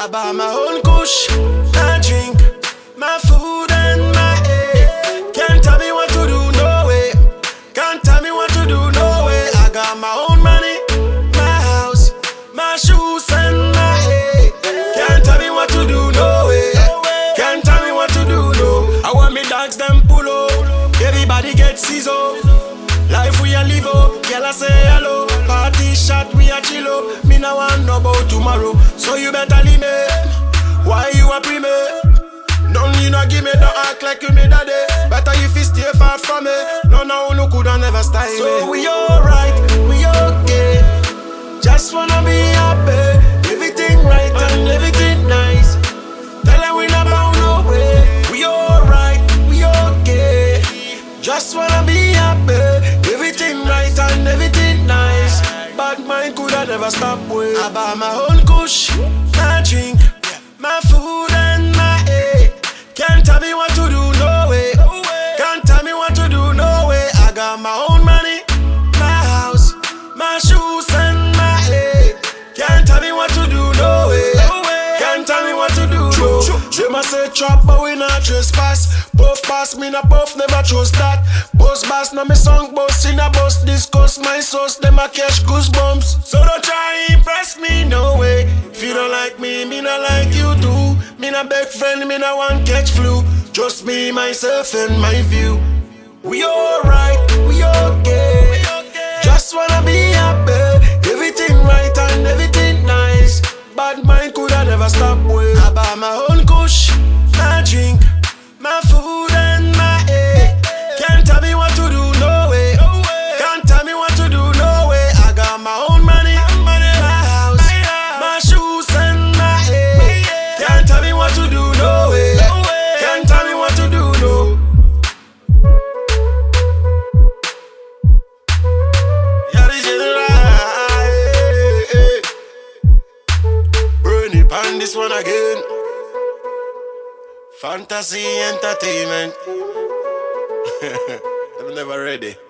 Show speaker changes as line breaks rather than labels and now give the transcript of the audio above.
I buy my own kush, I drink my food and my air. Can't tell me what to do, no way. Can't tell me what to do, no way. I got my own money, my house, my shoes and my air. Can't tell me what to do, no way. Can't tell me what to do, no. I want me dogs them pull up, everybody get CISO. Life we a live up, girl I say hello. Party shot we a chill up. Me no want no about tomorrow, so you better leave me. Why you a pre me? None you no give me, don't act like you me daddy. Better if you stay far from me. No coulda never style me. So we alright, we okay. Just wanna be happy. Everything right and everything nice. Tell her we not bound no way. We alright, we okay. Just wanna be happy. Everything right and everything nice. Bad mind coulda never stop way. I buy my own kush, my drink, my food and my air. Can't tell me what to do, no way. Can't tell me what to do, no way. I got my own money, my house, my shoes and my air. Can't tell me what to do, no way. Can't tell me what to do, no. They must say trap, but we not trespass. Puff pass, me na puff, never trust that. Boss bass, na me song boss, in a boss discuss my sauce, them a catch goosebumps. So don't try impress me, no way. If you don't like me not like you too. Me na big friend, me na one catch flu. Just me, myself and my view. We alright, we okay. Just wanna be happy. Everything right and everything nice. Bad mind coulda never stop way. I buy my own kush, my drink, my food and my air. Can't tell me what to do, no way. Can't tell me what to do, no way. I got my own money, my house, my shoes and my air. Can't tell me what to do, no way. Can't tell me what to do, no. Yeah, this is right. Burn it on this one again. Fantasy entertainment. I'm never ready.